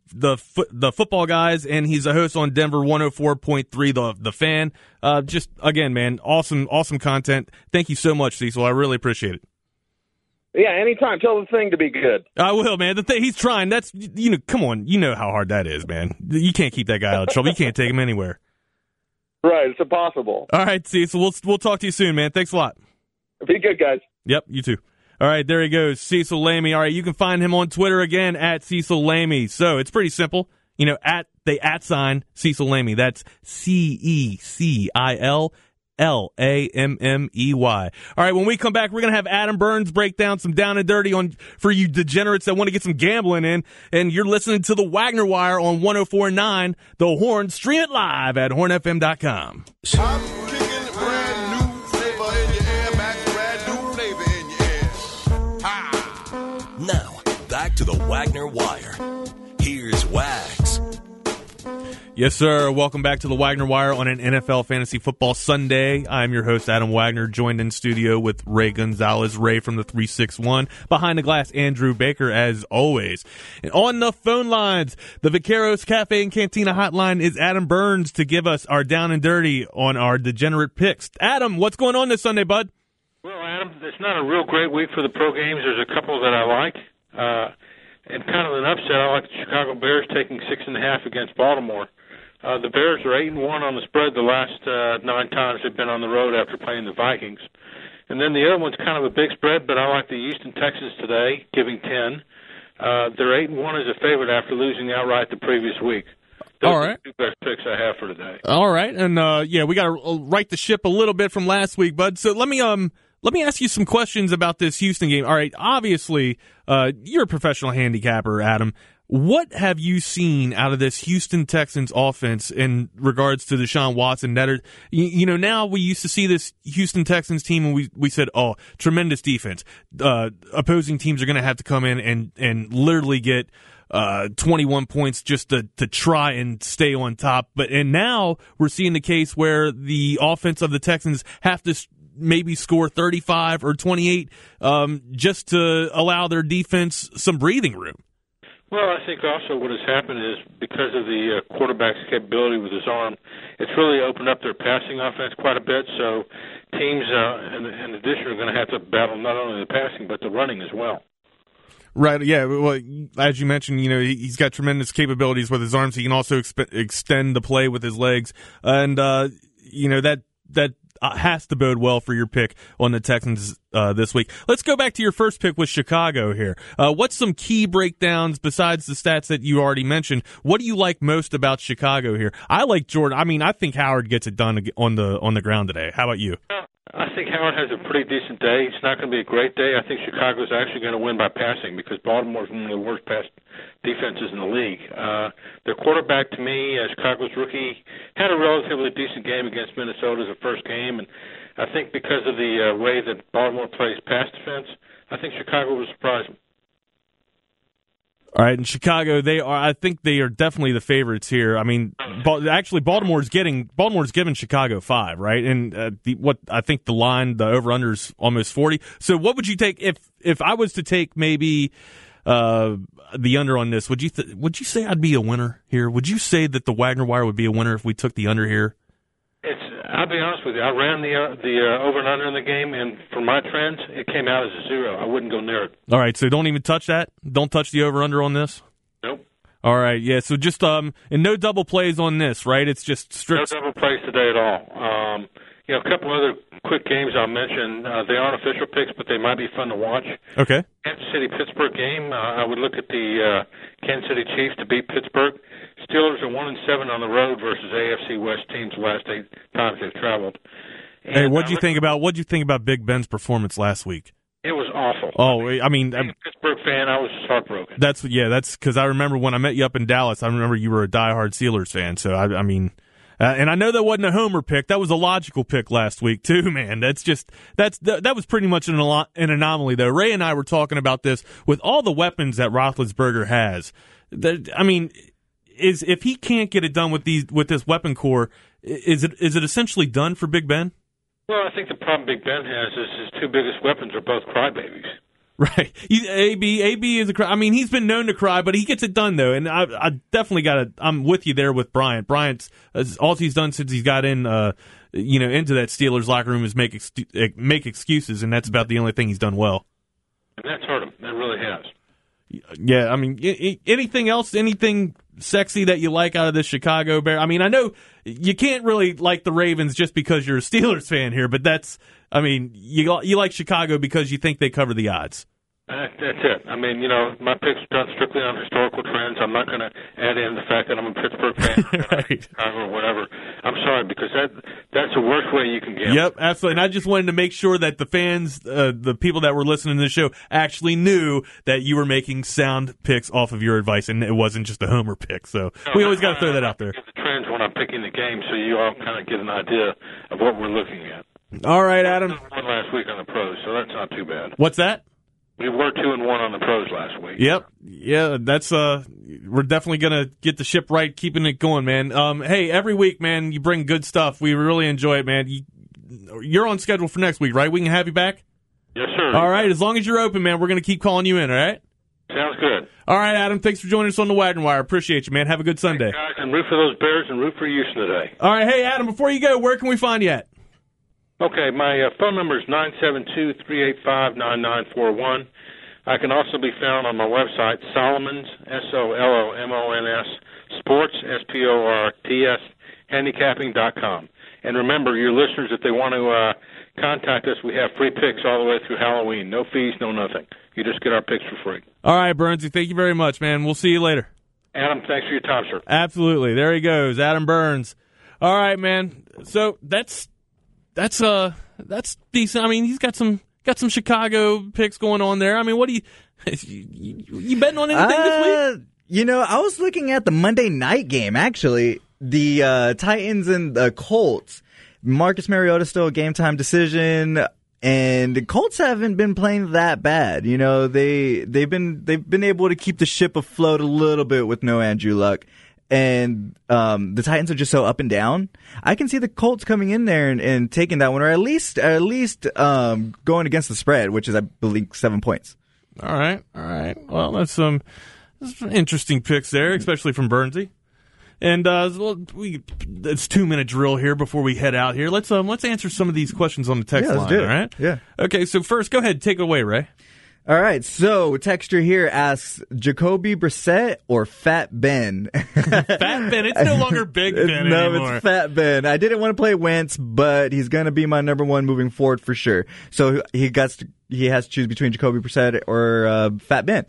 Speaker 8: the fo- the football guys, and he's a host on Denver one oh four point three, the the Fan. Uh, just again, man, awesome, awesome content. Thank you so much, Cecil. I really appreciate it.
Speaker 10: Yeah, anytime. Tell the thing to be good.
Speaker 8: I will, man. The thing he's trying. That's you know. Come on, you know how hard that is, man. You can't keep that guy out of trouble. You can't take him anywhere.
Speaker 10: Right, it's impossible.
Speaker 8: All right, Cecil. We'll we'll talk to you soon, man. Thanks a lot.
Speaker 10: Be good, guys.
Speaker 8: Yep, you too. All right, there he goes, Cecil Lamey. All right, you can find him on Twitter again at Cecil Lamey. So it's pretty simple. You know, at they at sign Cecil Lamey. That's C E C I L L A M M E Y. All right, when we come back, we're going to have Adam Burns break down some down and dirty on for you degenerates that want to get some gambling in. And you're listening to the Wagner Wire on one oh four point nine The Horn. Stream it live at horn f m dot com.
Speaker 11: I'm kicking brand new flavor in your air, Max, brand new flavor in your air. Ha!
Speaker 1: Now, back to the Wagner Wire. Here's Wags.
Speaker 8: Yes, sir. Welcome back to the Wagner Wire on an N F L Fantasy Football Sunday. I'm your host, Adam Wagner, joined in studio with Ray Gonzalez, Ray from the three six one. Behind the glass, Andrew Baker, as always. And on the phone lines, the Vaqueros Cafe and Cantina hotline is Adam Burns to give us our down and dirty on our degenerate picks. Adam, what's going on this Sunday, bud?
Speaker 12: Well, Adam, it's not a real great week for the pro games. There's a couple that I like. Uh, and kind of an upset, I like the Chicago Bears taking six and a half against Baltimore. Uh, the Bears are eight and one on the spread the last uh, nine times they've been on the road after playing the Vikings. And then the other one's kind of a big spread, but I like the Houston Texans today, giving ten. Uh, they're eight and one as a favorite after losing outright the previous week. Those
Speaker 8: All
Speaker 12: are
Speaker 8: right.
Speaker 12: the two best picks I have for today.
Speaker 8: All right, and uh, yeah, we got to right the ship a little bit from last week, bud. So let me um let me ask you some questions about this Houston game. All right, obviously, uh, you're a professional handicapper, Adam. What have you seen out of this Houston Texans offense in regards to Deshaun Watson? That are, you, you know, now we used to see this Houston Texans team and we, we said, oh, tremendous defense. Uh, opposing teams are going to have to come in and, and literally get uh, twenty-one points just to, to try and stay on top. But, and now we're seeing the case where the offense of the Texans have to maybe score thirty-five or twenty-eight um, just to allow their defense some breathing room.
Speaker 12: Well, I think also what has happened is because of the uh, quarterback's capability with his arm, it's really opened up their passing offense quite a bit. So teams, uh, in, in addition, are going to have to battle not only the passing but the running as well.
Speaker 8: Right, yeah. Well, as you mentioned, you know, he's got tremendous capabilities with his arms. He can also exp- extend the play with his legs. And, uh, you know, that that has to bode well for your pick on the Texans uh, this week. Let's go back to your first pick with Chicago here. Uh, what's some key breakdowns besides the stats that you already mentioned? What do you like most about Chicago here? I like Jordan. I mean, I think Howard gets it done on the on the ground today. How about you?
Speaker 12: I think Howard has a pretty decent day. It's not going to be a great day. I think Chicago's actually going to win by passing because Baltimore's one of the worst pass defenses in the league. Uh, their quarterback, to me, uh, Chicago's rookie, had a relatively decent game against Minnesota as a first game, and I think because of the uh, way that Baltimore plays pass defense, I think Chicago will surprise them.
Speaker 8: All right, in Chicago, they are. I think they are definitely the favorites here. I mean, actually, Baltimore's getting Baltimore's giving Chicago five, right? And uh, the, what I think the line, the over under is almost forty. So, what would you take if if I was to take maybe uh, the under on this? Would you th- would you say I'd be a winner here? Would you say that the Wagner Wire would be a winner if we took the under here?
Speaker 12: It's. I'll be honest with you. I ran the uh, the uh, over and under in the game, and for my trends, it came out as a zero. I wouldn't go near it.
Speaker 8: All right, so don't even touch that. Don't touch the over under on this.
Speaker 12: Nope.
Speaker 8: All right, yeah. So just um, and no double plays on this, right? It's just strict.
Speaker 12: No double plays today at all. Um, you know, a couple other quick games I'll mention. Uh, they aren't official picks, but they might be fun to watch.
Speaker 8: Okay.
Speaker 12: Kansas City Pittsburgh game. Uh, I would look at the uh, Kansas City Chiefs to beat Pittsburgh. Steelers are one and seven on the road versus A F C West teams the last eight times they've traveled. And
Speaker 8: hey, what'd you think about what'd you think about Big Ben's performance last week?
Speaker 12: It was awful.
Speaker 8: Oh, I mean,
Speaker 12: being a Pittsburgh fan, I was just heartbroken.
Speaker 8: That's yeah, that's because I remember when I met you up in Dallas. I remember you were a diehard Steelers fan. So I, I mean, uh, and I know that wasn't a homer pick. That was a logical pick last week too, man. That's just that's that, that was pretty much an, an anomaly though. Ray and I were talking about this with all the weapons that Roethlisberger has. That, I mean. Is if he can't get it done with these with this weapon core, is it is it essentially done for Big Ben?
Speaker 12: Well, I think the problem Big Ben has is his two biggest weapons are both crybabies.
Speaker 8: Right. He, A B A B is a cry. I mean, he's been known to cry, but he gets it done, though. And I, I definitely got to, I'm with you there with Bryant. Bryant's, uh, all he's done since he's got in, uh, you know, into that Steelers locker room is make, ex- make excuses, and that's about the only thing he's done well.
Speaker 12: And that's hurt him. That really has.
Speaker 8: Yeah, I mean, I- anything else, anything sexy that you like out of this Chicago Bear? I mean, I know you can't really like the Ravens just because you're a Steelers fan here, but that's, I mean, you you like Chicago because you think they cover the odds.
Speaker 12: Uh, that's it. I mean, you know, my picks are done strictly on historical trends. I'm not going to add in the fact that I'm a Pittsburgh fan
Speaker 8: right.
Speaker 12: Chicago or whatever. I'm sorry, because that that's the worst way you can get.
Speaker 8: Yep, absolutely. And I just wanted to make sure that the fans, uh, the people that were listening to the show, actually knew that you were making sound picks off of your advice, and it wasn't just a homer pick. So
Speaker 12: no,
Speaker 8: we always got to throw that out there.
Speaker 12: Give the trends when I'm picking the game, so you all kind of get an idea of what we're looking at.
Speaker 8: All right, Adam.
Speaker 12: We won last week on the pros, so that's not too bad.
Speaker 8: What's that?
Speaker 12: We were two and one on the pros last week.
Speaker 8: Yep, yeah, that's uh, we're definitely gonna get the ship right, keeping it going, man. Um, hey, every week, man, you bring good stuff. We really enjoy it, man. You, you're on schedule for next week, right? We can have you back.
Speaker 12: Yes, sir.
Speaker 8: All right, as long as you're open, man, we're gonna keep calling you in. All right.
Speaker 12: Sounds good.
Speaker 8: All right, Adam. Thanks for joining us on the Wagon Wire. Appreciate you, man. Have a good Sunday.
Speaker 12: Thanks, guys, and root for those Bears and root for Houston today.
Speaker 8: All right, hey, Adam. Before you go, where can we find you at?
Speaker 12: Okay, my uh, phone number is nine seven two, three eight five, nine nine four one. I can also be found on my website, Solomon's, S O L O M O N S, Sports, S P O R T S, handicapping dot com. And remember, your listeners, if they want to uh, contact us, we have free picks all the way through Halloween. No fees, no nothing. You just get our picks for free.
Speaker 8: All right, Burnsy, thank you very much, man. We'll see you later.
Speaker 12: Adam, thanks for your time, sir.
Speaker 8: Absolutely. There he goes, Adam Burns. All right, man. So that's that's uh that's decent. I mean, he's got some got some Chicago picks going on there. I mean, what do you you, you betting on anything
Speaker 9: uh,
Speaker 8: this week?
Speaker 9: You know, I was looking at the Monday night game, actually. The uh, Titans and the Colts. Marcus Mariota still a game-time decision, and the Colts haven't been playing that bad. You know, they, they've been they've been able to keep the ship afloat a little bit with no Andrew Luck. And um, the Titans are just so up and down. I can see the Colts coming in there and, and taking that one, or at least at least um, going against the spread, which is, I believe, seven points.
Speaker 8: All right, all right. Well, that's some, that's some interesting picks there, especially from Burnsy. And uh, well, we it's two minute drill here before we head out here. Let's um let's answer some of these questions on the text
Speaker 9: yeah,
Speaker 8: line.
Speaker 9: do it.
Speaker 8: All right.
Speaker 9: Yeah.
Speaker 8: Okay. So first, go ahead, take it away, Ray.
Speaker 9: All right, so texter here asks, Jacoby Brissett or Fat Ben?
Speaker 8: Fat Ben, it's no longer Big Ben
Speaker 9: no,
Speaker 8: anymore.
Speaker 9: No, it's Fat Ben. I didn't want to play Wentz, but he's going to be my number one moving forward for sure. So he got to, he has to choose between Jacoby Brissett or uh, Fat Ben.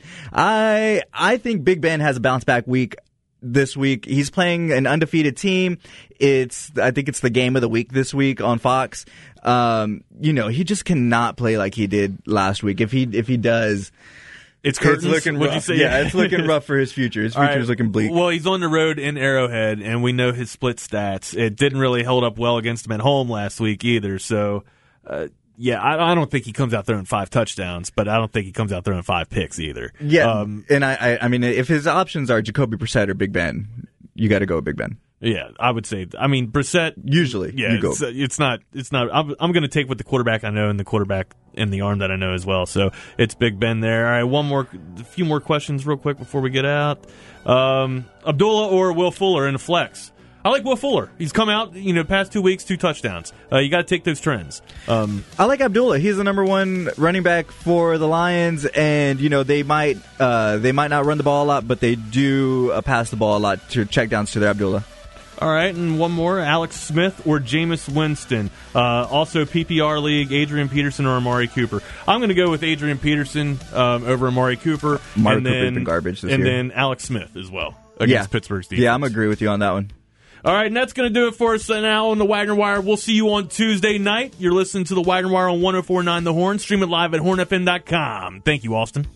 Speaker 9: I I think Big Ben has a bounce back week this week. He's playing an undefeated team. It's I think it's the game of the week this week on Fox. Um, you know, he just cannot play like he did last week. If he if he does,
Speaker 8: it's, curtains,
Speaker 9: it's looking
Speaker 8: would
Speaker 9: rough.
Speaker 8: You say?
Speaker 9: Yeah, it's looking rough for his future. His future
Speaker 8: right.
Speaker 9: is looking bleak.
Speaker 8: Well, he's on the road in Arrowhead, and we know his split stats. It didn't really hold up well against him at home last week either. So, uh, yeah, I, I don't think he comes out there in five touchdowns, but I don't think he comes out there in five picks either.
Speaker 9: Yeah,
Speaker 8: um,
Speaker 9: and I, I, I mean, if his options are Jacoby Brissett or Big Ben, you got to go with Big Ben.
Speaker 8: Yeah, I would say. I mean, Brissett.
Speaker 9: Usually,
Speaker 8: yeah,
Speaker 9: you go.
Speaker 8: It's, it's not. It's not. I'm, I'm going to take with the quarterback I know and the quarterback in the arm that I know as well. So it's Big Ben there. All right, one more, a few more questions real quick before we get out. Um, Abdullah or Will Fuller in a flex? I like Will Fuller. He's come out, you know, past two weeks, two touchdowns. Uh, you got to take those trends. Um,
Speaker 9: I like Abdullah. He's the number one running back for the Lions, and you know they might uh, they might not run the ball a lot, but they do uh, pass the ball a lot to checkdowns to their Abdullah.
Speaker 8: All right, and one more, Alex Smith or Jameis Winston. Uh, also, P P R League, Adrian Peterson or Amari Cooper. I'm going to go with Adrian Peterson um, over Amari Cooper.
Speaker 9: Amari
Speaker 8: and
Speaker 9: Cooper's
Speaker 8: then,
Speaker 9: been garbage this
Speaker 8: and
Speaker 9: year.
Speaker 8: And then Alex Smith as well against
Speaker 9: yeah.
Speaker 8: Pittsburgh's defense.
Speaker 9: Yeah, I'm agree with you on that one.
Speaker 8: All right, and that's going to do it for us now on the Wagner Wire. We'll see you on Tuesday night. You're listening to the Wagner Wire on one oh four point nine The Horn. Stream it live at horn f m dot com. Thank you, Austin.